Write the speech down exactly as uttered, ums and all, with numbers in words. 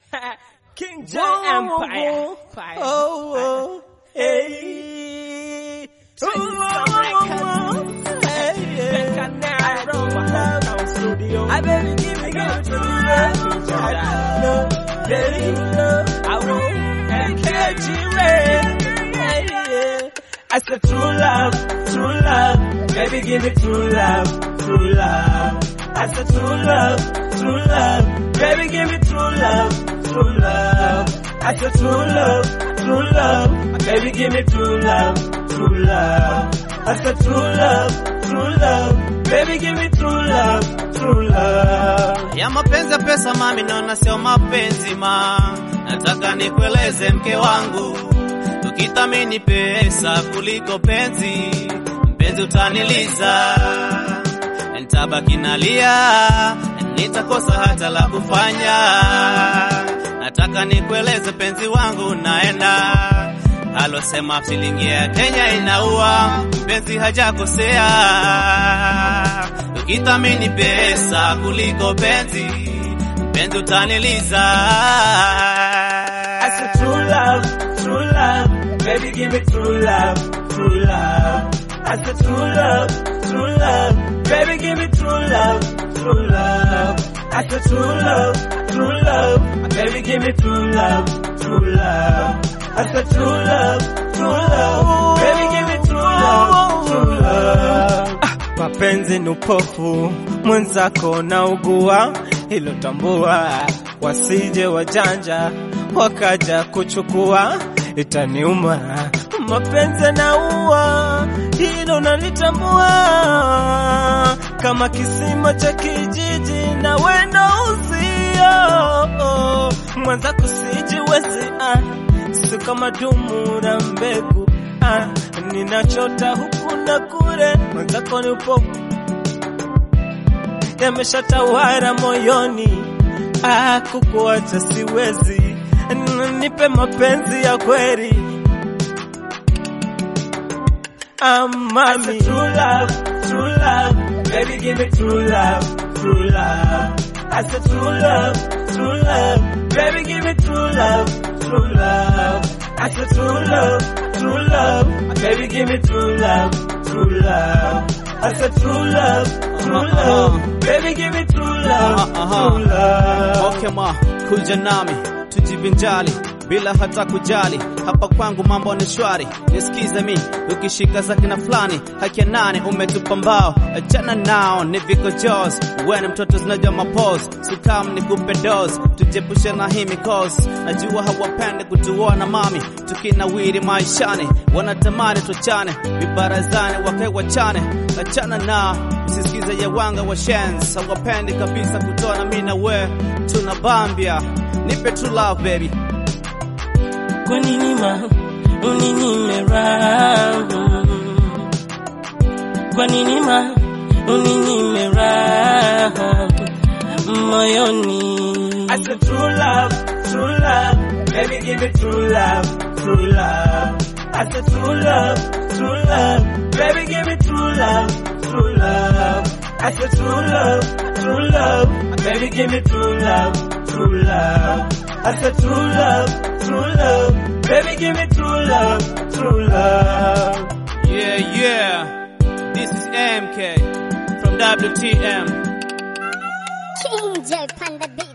King John Empire. Oh, oh, hey. Oh, oh, hey, yeah. I better give me your true love. Baby, I won't catch you rain. I said true love, true love. Baby, give me true love, true love. I said true love, true love. Baby, give me true love, true love. I said true love, true love. Baby, give me true love, true love. I said true love, true love. Baby, give me true love, true love. Ya mapenzi ya pesa mami, naona sio mapenzi ma. Nataka nikueleze mke wangu, tukithamini pesa kuliko penzi, mpenzi utaniliza, nitabaki nalia, nitakosa hata la kufanya. Nataka nikueleze penzi wangu naenda, alosema shilingi ya Kenya inaua, mpenzi hajakosea. Tukithamini pesa kuliko penzi, mpenzi utaniliza. I said true love, true love. Baby, give me true love, true love. I said true love, true love. Baby, give me true love, true love. I said true love, true love. Baby, give me true love, true love. I said true love, true love. Baby, give me true love, true love. Ah, mapenzi ni upofu, mwenzako na ugua, hilo tambua. Wasije wajanja wakaja kuchukua, itaniuma. Mapenzi na uwa, hilo nalitambua. Kama kisima cha kijiji na wendo uzio, mwenzako sijiwezi ah. Si kama dumu na mbegu ah. Ninachota huku na kule, mwenzako ni upofu, yameshatawala moyoni ah, kukuacha siwezi. Nipe mapenzi ya kweli ah, mami. I said true love, true love. Baby, give me true love, true love. I said true love, true love. Baby, give me true love, true love. I said true love, true love. Baby, give me true love, true love. I said true love, true love. Baby, give me true love, true love. Okay ma, kuja nami tujivinjali bila hata kujali. Hapa kwangu mambo ni shwari, nisikize mi ukishika zake na fulani. Haki ya nani umetupa mbao, achana nao ni viko jaws. Wewe mtoto zinajua mapose, sukam ni kupe dose. Tujepushe na hii mikosi, najua hawapendi kutuona mami tukinawiri maishani. Wanatamani tuchane, vibarazane wake wachane. Achana nao, usisikize ya wanga wa shenzi. Hawapendi kabisa kutona mimi na we tunabambia. Nipe true love baby. Kwa nini ma uninyime raha? Kwa nini ma uninyime raha moyoni? I said true love, true love. Baby, give me true love, true love. I said true love, true love. Baby, give me true love, true love. I said true love, true love. Baby, give me true love, true love. I said true love, true love. Baby, give me true love, true love. Yeah, yeah. This is M K from W T M. King J Panda B.